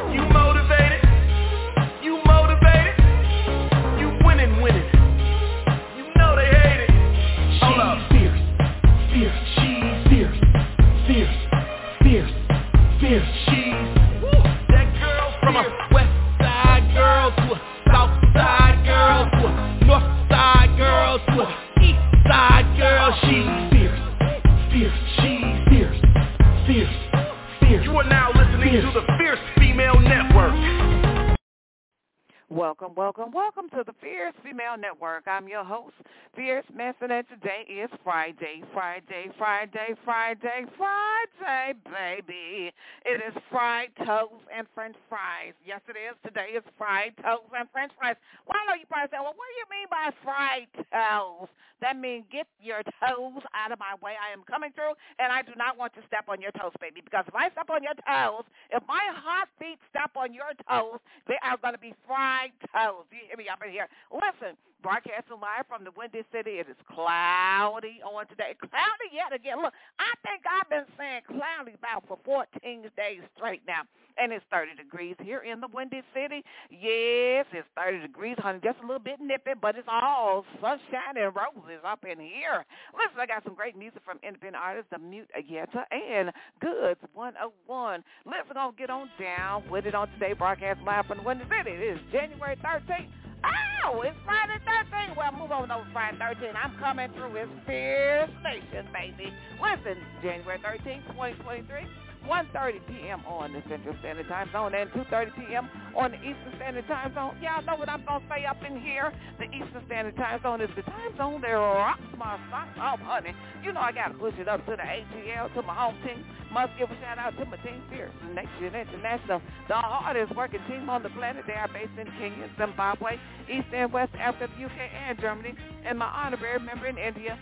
You motivated? You motivated? You winning. You know they hate it. Hold up. Fierce, she's fierce. She's that girl from a west side girl to a south side girl to a north side girl to a east side girl. She's fierce. She's fierce. You are now listening to the Fierce Female Network. Welcome to the Fierce Female Network. I'm your host, Fierce Manson, and today is Friday, baby. It is fried toast and french fries. Yes, it is. Today is fried toast and french fries. Well, I know you probably say, well, what do you mean by fried toast? That means get your toes out of my way. I am coming through, and I do not want to step on your toes, baby, because if I step on your toes, if my hot feet step on your toes, they are going to be fried toes. You hear me up in here? Listen, broadcasting live from the Windy City. It is cloudy on today. Cloudy yet again. Look, I think I've been saying cloudy about for 14 days straight now. And it's 30 degrees here in the Windy City. Yes, it's 30 degrees, honey. Just a little bit nippy, but it's all sunshine and roses up in here. Listen, I got some great music from independent artists, The Mute Ayeta and Goods 101. Listen, I'm going to get on down with it on today, broadcast live from the Windy City. It is January 13th. Oh, it's Friday 13th. Well, move on over Friday 13th. I'm coming through. It's Fierce Nation, baby. Listen, January 13th, 2023. 1:30 p.m. on the Central Standard Time Zone and 2:30 p.m. on the Eastern Standard Time Zone. Y'all know what I'm going to say up in here. The Eastern Standard Time Zone is the time zone that rocks my socks off, honey. You know I got to push it up to the ATL, to my home team. Must give a shout-out to my team, Fierce Nation International, the hardest working team on the planet. They are based in Kenya, Zimbabwe, East and West Africa, the UK, and Germany, and my honorary member in India,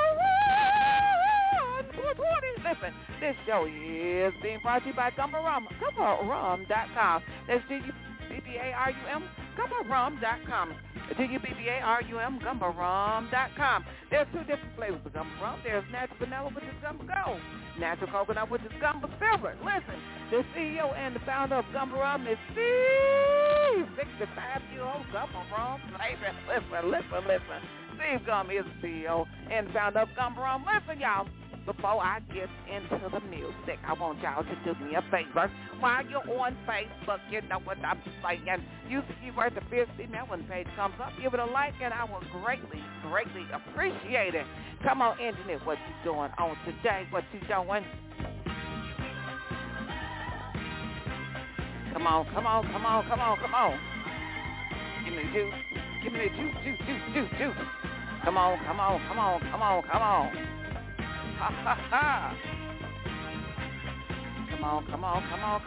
Listen, this show is being brought to you by Gumbarum, GumbaRum.com. That's GUBBARUM, GumbaRum.com. GUBBARUM, GumbaRum.com. There's two different flavors of Gumbarum. There's natural vanilla, which is Gumba Gold. Natural coconut, which is Gumba Silver. Listen, the CEO and the founder of Gumbarum is Steve, 65-year-old Gumbarum flavor. Listen. Steve Gum is the CEO and founder of Gumbarum. Listen, y'all. Before I get into the music, I want y'all to do me a favor. While you're on Facebook, you know what I'm saying. Use the keyword the Fierce Female when the page comes up. Give it a like, and I will greatly appreciate it. Come on, engineer, what you doing on today? What you doing? Come on. Give me the juice. Come on. Ha ha ha. Come on. Come on.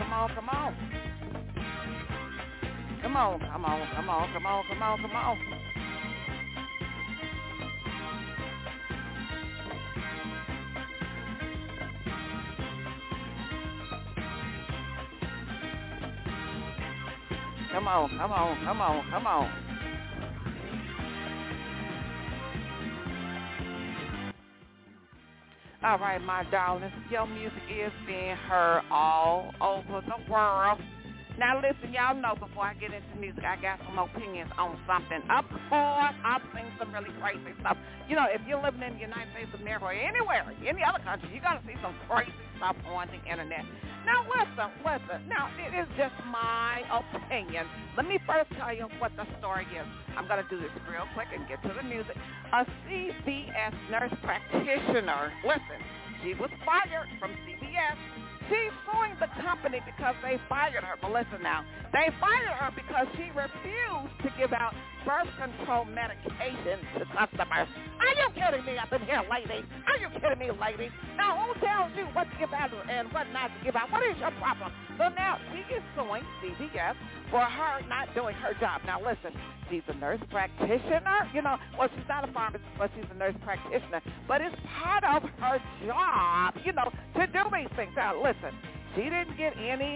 All right, my darlings, your music is being heard all over the world. Now, listen, y'all know before I get into music, I got some opinions on something. Of course, I've seen some really crazy stuff. You know, if you're living in the United States of America or anywhere, any other country, you're going to see some crazy stuff on the internet. Now, listen. Now, it is just my opinion. Let me first tell you what the story is. I'm going to do this real quick and get to the music. A CVS nurse practitioner, listen, she was fired from CVS. She's suing the company because they fired her. But listen now, they fired her because she refused to give out birth control medication to customers. Are you kidding me up in here, lady? Are you kidding me, lady? Now, who tells you what to give out and what not to give out? What is your problem? So now she is suing CVS for her not doing her job. Now, listen, she's a nurse practitioner. You know, well, she's not a pharmacist, but she's a nurse practitioner. But it's part of her job, you know, to do these things. Now, listen, she didn't get any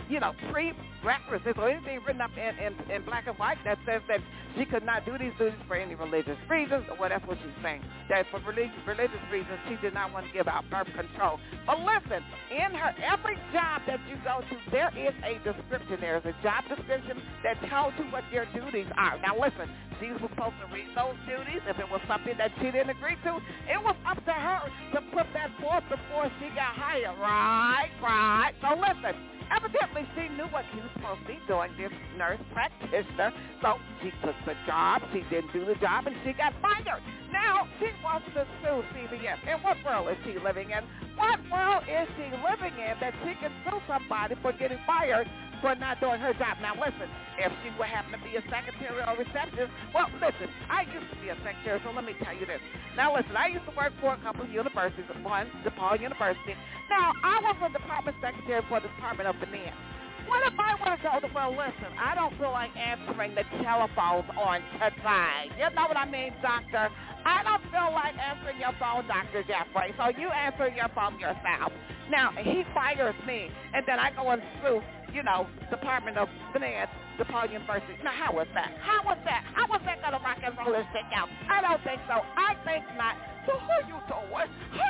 prerequisites or anything written up in black and white that says that she could not do these duties for any religious reasons, or that's what she's saying. That for religious reasons, she did not want to give out birth control. But listen, in every job that you go to, there is a description. There is a job description that tells you what your duties are. Now listen, she was supposed to read those duties. If it was something that she didn't agree to, it was up to her to put that forth before she got hired. Right. So listen, evidently she knew what she was supposed to be doing, this nurse practitioner. So she took the job, she didn't do the job, and she got fired. Now she wants to sue CVS. In what world is she living in? What world is she living in that she can sue somebody for getting fired for not doing her job? Now listen, if she would happen to be a secretary or receptionist, well listen, I used to be a secretary, so let me tell you this. Now listen, I used to work for a couple of universities, one, DePaul University. Now I was a department secretary for the Department of Finance. What if I want to go to, well, listen, I don't feel like answering the telephones on today. You know what I mean, doctor? I don't feel like answering your phone, Dr. Jeffrey, so you answer your phone yourself. Now, he fires me, and then I go and sue, Department of Finance, DePaul University. Now, how was that? How was that going to rock and roll this thing out? I don't think so. I think not. So how you doing?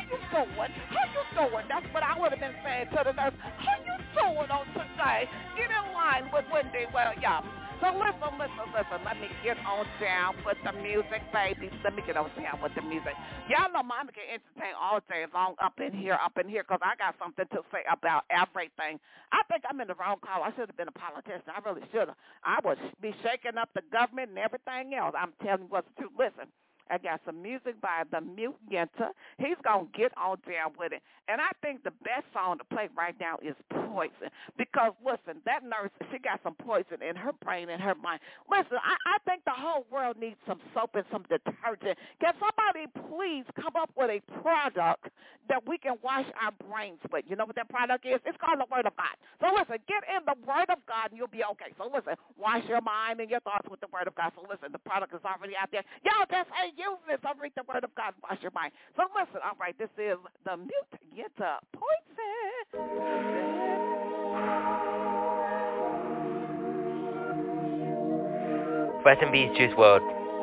That's what I would have been saying to the nurse. How you doing on today? Get in line with Wendy Williams. So listen. Let me get on down with the music, baby. Let me get on down with the music. Y'all know Mama can entertain all day long up in here, because I got something to say about everything. I think I'm in the wrong call. I should have been a politician. I really should have. I would be shaking up the government and everything else. I'm telling you what's true. Listen. I got some music by the Mute Yenta. He's going to get on down with it. And I think the best song to play right now is Poison. Because, listen, that nurse, she got some poison in her brain and her mind. Listen, I think the whole world needs some soap and some detergent. Can somebody please come up with a product that we can wash our brains with? You know what that product is? It's called the Word of God. So, listen, get in the Word of God and you'll be okay. So, listen, wash your mind and your thoughts with the Word of God. So, listen, the product is already out there. Y'all just use this. I read the Word of God, wash your mind. So listen, all right, this is the Mute Yenta Poison. Rest in peace, Juice WRLD.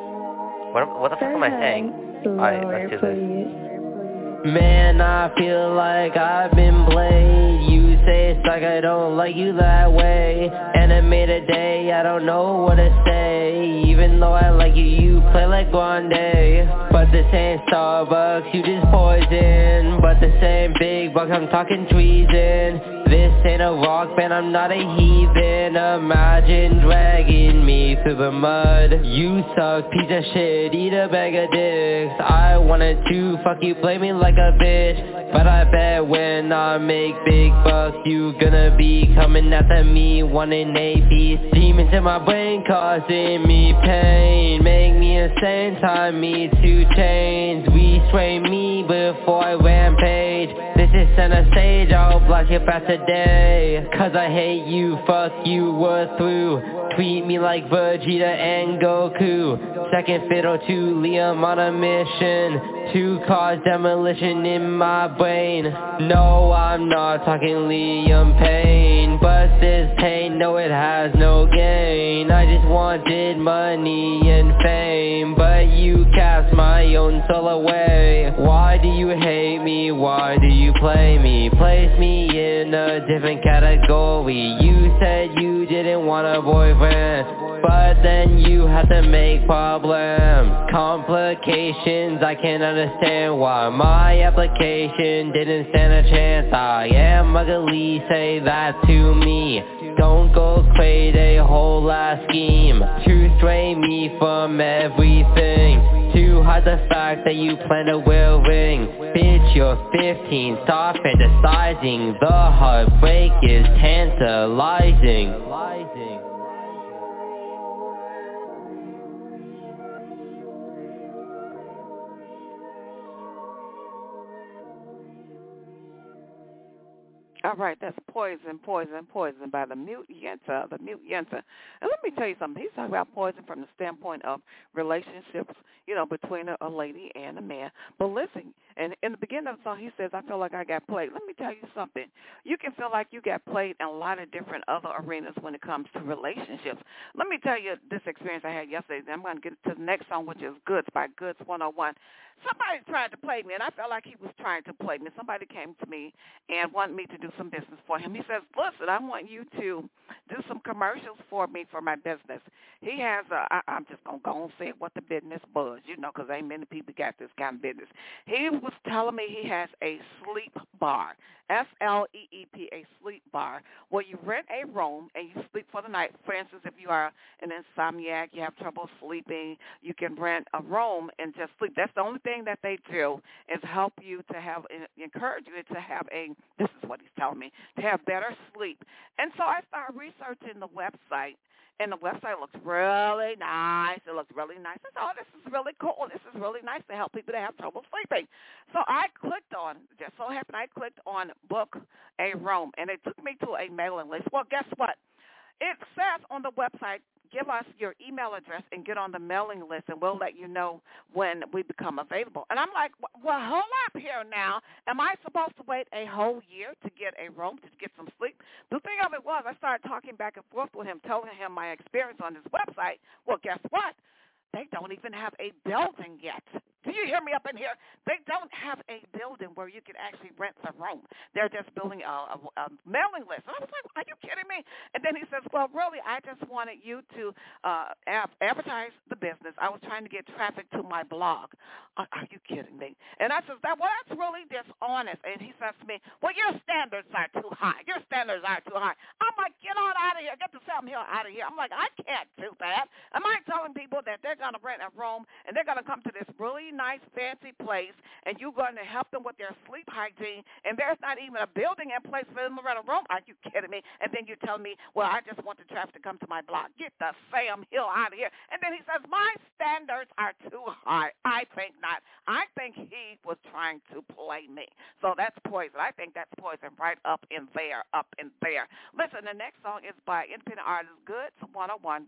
What the fuck am I saying? Alright, let's do this. Man, I feel like I've been played. You say it's like I don't like you that way. Animated day, I don't know what to say. Even though I like you, you play like Grande. But this ain't Starbucks, you just poison. But this ain't big bucks, I'm talking treason. This ain't a rock band, I'm not a heathen. Imagine dragging me through the mud. You suck, piece of shit, eat a bag of dicks. I wanted to fuck you, play me like a bitch. But I bet when I make big bucks, you gonna be coming after me, wanting a piece. Demons in my brain causing me pain. Make me insane, tie me to chains. Restrain me before I rampage. This is center stage, I'll block your path today. Cause I hate you, fuck you, we're through. Treat me like Vegeta and Goku. Second fiddle to Liam on a mission to cause demolition in my brain. No, I'm not talking Liam Payne, but this pain, no, it has no gain. I just wanted money and fame, but you cast my own soul away. Why do you hate me? Why do you play me? Place me in a different category. You said you didn't want a boyfriend, but then you had to make problems, complications. I can't understand why my application didn't stand a chance. I am ugly, say that to me. Don't go create a whole ass scheme to stray me from everything, to hide the fact that you plan to wear a ring. Bitch, you're 15, stop fantasizing. The heartbreak is tantalizing. All right, that's Poison by the Mute Yenta. And let me tell you something. He's talking about poison from the standpoint of relationships, between a lady and a man. But listen, and in the beginning of the song, he says, I feel like I got played. Let me tell you something. You can feel like you got played in a lot of different other arenas when it comes to relationships. Let me tell you this experience I had yesterday. I'm going to get to the next song, which is Goods by Goods 101. Somebody tried to play me, and I felt like he was trying to play me. Somebody came to me and wanted me to do some business for him. He says, listen, I want you to do some commercials for me for my business. He has I'm just going to go and say what the business was, because ain't many people got this kind of business. He was telling me he has a sleep bar, SLEEP, a sleep bar, where you rent a room and you sleep for the night. For instance, if you are an insomniac, you have trouble sleeping, you can rent a room and just sleep. That's the only thing that they do is help you to encourage you to have this is what he's telling me, to have better sleep. And so I started researching the website, and the website looks really nice. It looks really nice. I thought, this is really cool. This is really nice to help people that have trouble sleeping. So I clicked on book a room, and it took me to a mailing list. Well, guess what? It says on the website, give us your email address and get on the mailing list, and we'll let you know when we become available. And I'm like, well, hold up here now. Am I supposed to wait a whole year to get a room, to get some sleep? The thing of it was, I started talking back and forth with him, telling him my experience on this website. Well, guess what? They don't even have a building yet. Do you hear me up in here? They don't have a building where you can actually rent the room. They're just building a mailing list. And I was like, are you kidding me? And then he says, well, really, I just wanted you to advertise the business. I was trying to get traffic to my blog. Are you kidding me? And I said, well, that's really dishonest. And he says to me, well, your standards are too high. Your standards are too high. I'm like, get on out of here. Get the Sam Hill out of here. I'm like, I can't do that. Am I telling people that they're going to rent a room and they're going to come to this really nice, fancy place, and you're going to help them with their sleep hygiene, and there's not even a building in place for them to rent a room? Are you kidding me? And then you tell me, well, I just want the traffic to come to my block. Get the Sam Hill out of here. And then he says, my standards are too high. I think not. I think he was trying to play me. So that's poison. I think that's poison right up in there. Listen, the next song is by independent artist Goods 101.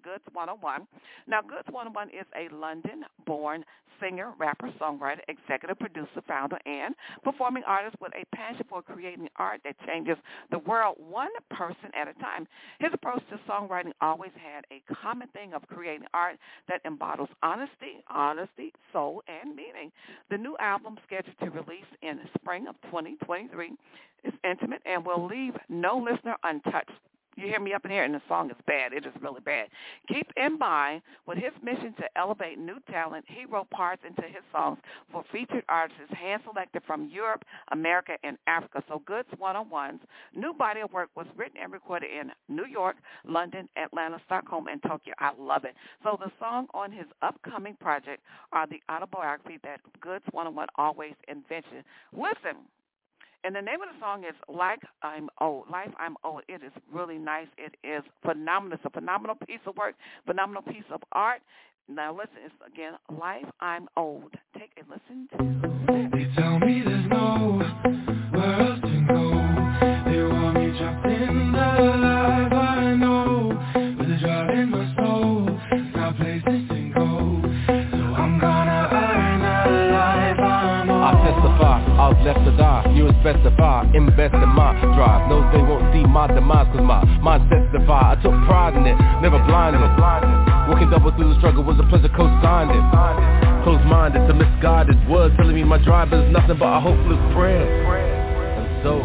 Now, Goods 101 is a London-born singer, rapper, songwriter, executive producer, founder, and performing artist with a passion for creating art that changes the world one person at a time. His approach to songwriting always had a common thing of creating art that embodies honesty, soul, and meaning. The new album, scheduled to release in spring of 2023, is intimate and will leave no listener untouched. You hear me up in here, and the song is bad. It is really bad. Keep in mind, with his mission to elevate new talent, he wrote parts into his songs for featured artists hand-selected from Europe, America, and Africa. So Goods 101's new body of work was written and recorded in New York, London, Atlanta, Stockholm, and Tokyo. I love it. So the song on his upcoming project are the autobiography that Goods 101 always envisioned. Listen. And the name of the song is Life I'm Old. It is really nice. It is phenomenal. It's a phenomenal piece of work, phenomenal piece of art. Now listen, it's again, Life I'm Old. Take a listen to. They tell me there's nowhere else to go. They want me trapped in the life I know. With a drive in my soul, got places to go. So I'm gonna earn a life I'm old. I testify, I was left to die. You specify, invest in my drive. No, they won't see my demise, cause my mind testified. I took pride in it, never blinded. Walking double through the struggle was a pleasure, co-signed it. Close-minded to misguided words telling me my drive is nothing but a hopeless prayer. And so,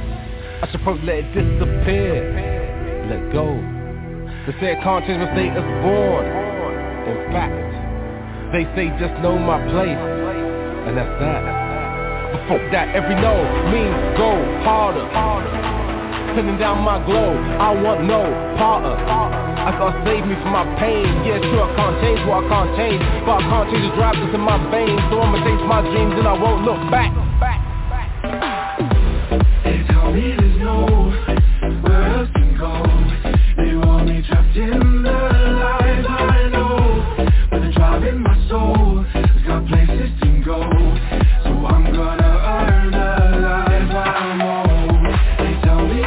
I should probably let it disappear. Let go. They say I can't change my state as born. In fact, they say just know my place. And that's that. But fuck that, every no means go harder. Pinning down my glow, I want no part of. I gotta save me from my pain. Yeah, sure, I can't change what I can't change, but I can't change the drive that's in my veins. So I'ma chase my dreams and I won't look back. They tell me there's nowhere else to go. They want me trapped in the life I know. With a drive in my soul, it's got places to go. So I'm gonna earn a life I'm old. They tell me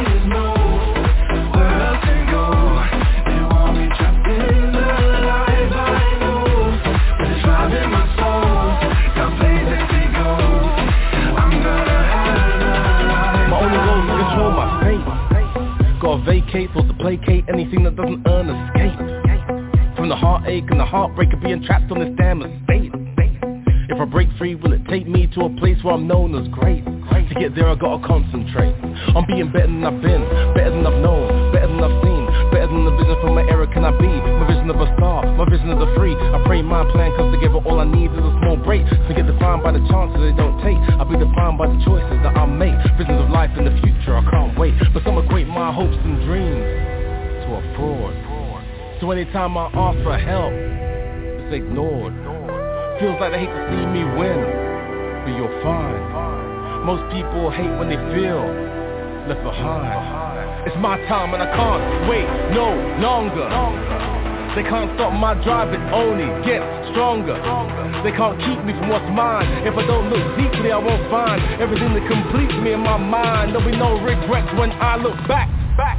vacate, supposed to placate anything that doesn't earn escape from the heartache and the heartbreak of being trapped on this damn estate. If I break free, will it take me to a place where I'm known as great? To get there I gotta concentrate on being better than I've been, better than I've known, better than I've seen, better than the vision from my era can I be. My vision of a star, my vision of the free. I pray my plan comes together, all I need is a small break to get defined by the chances they don't take. I'll be defined by the choices that I make. Visions of life in the future, I can't wait. But some equate my hopes and dreams to a fraud. So anytime I ask for help, it's ignored. Feels like they hate to see me win, but you're fine. Most people hate when they feel left behind. It's my time and I can't wait no longer. They can't stop my drive, it only gets stronger. They can't keep me from what's mine. If I don't look deeply, I won't find everything that completes me in my mind. There'll be no regrets when I look back.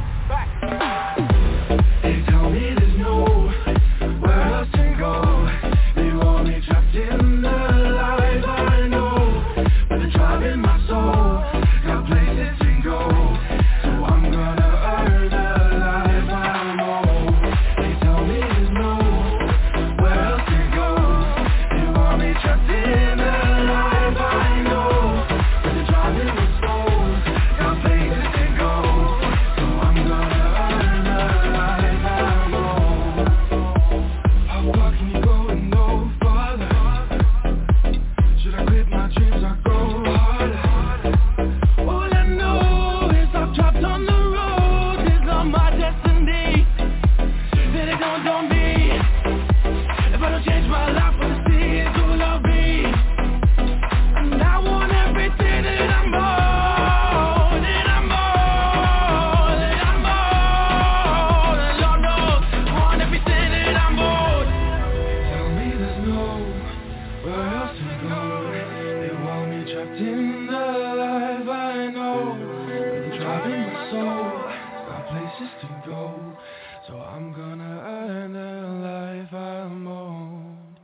They tell me there's nowhere else to go. They want me trapped in the life I know, but the drive in my soul got places to go. So I'm gonna earn the life I know. They tell me there's nowhere else to go. They want me trapped in the life I know, but the drive in my soul got places to go. So I'm gonna earn the life I know. How far can you go and no farther? Should I quit my dreams or go harder? All I know is I'm trapped on the road. It's not my destiny. Then it don't on me. If I don't change my life, what I see is who I'll be. And I want everything that I'm on. And I'm on. And I'm on. And Lord knows I want everything that I'm on. Tell me there's nowhere else to go. They want me trapped in the life I know. But the drive in my soul got places to go. So I'm gonna earn the life I'm owed.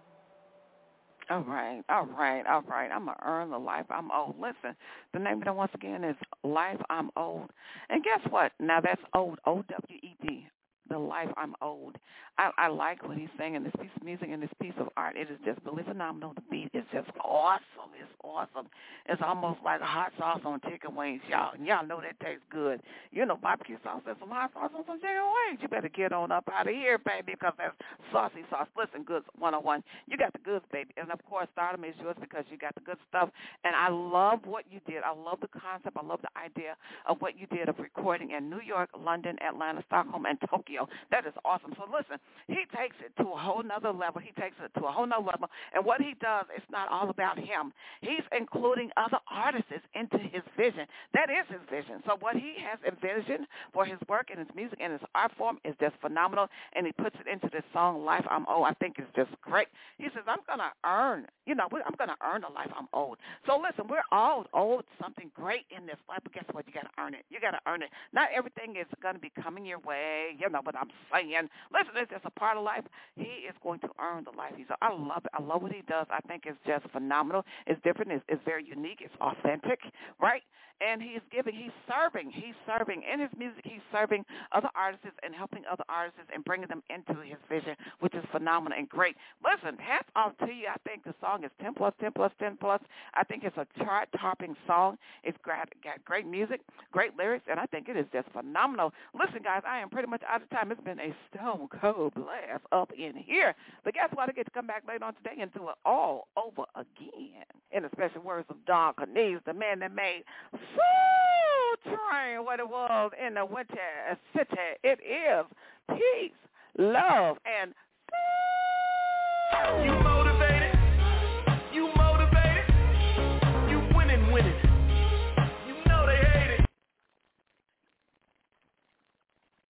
All right. I'm going to earn the life I'm owed. Listen, the name of it once again is Life I'm Owed. And guess what? Now that's owed, O-W-E-D, the life I'm owed. I like what he's saying in this piece of music and this piece of art. It is just really phenomenal. The beat is just awesome. It's awesome. It's almost like a hot sauce on chicken wings, y'all. And y'all know that tastes good. You know, barbecue sauce and some hot sauce on some chicken wings. You better get on up out of here, baby, because that's saucy sauce. Listen, Goods 101. You got the goods, baby. And, of course, Stardom is yours because you got the good stuff. And I love what you did. I love the concept. I love the idea of what you did of recording in New York, London, Atlanta, Stockholm, and Tokyo. That is awesome. So, listen, he takes it to a whole nother level. And what he does, it's not all about him. He's including other artists into his vision. That is his vision. So what he has envisioned for his work and his music and his art form is just phenomenal, and he puts it into this song, Life I'm Owed. I think it's just great. He says, I'm going to earn the life I'm owed. So listen, we're all owed something great in this life, but guess what? You got to earn it. You got to earn it. Not everything is going to be coming your way. You know what I'm saying. Listen, it's just a part of life. He is going to earn the life. I love it. I love what he does. I think it's just phenomenal. It's different. It's very unique. It's authentic, right? And he's serving in his music. He's serving other artists and helping other artists and bringing them into his vision, which is phenomenal and great. Listen, hats off to you. I think the song is 10 plus. I think it's a chart-topping song. It's got great music, great lyrics, and I think it is just phenomenal. Listen, guys, I am pretty much out of time. It's been a stone cold blast up in here. But guess what? I get to come back later on today and do it all over again. In the special words of Don Cornelius, the man that made Soul Train what it was in the Winter City. It is peace, love, and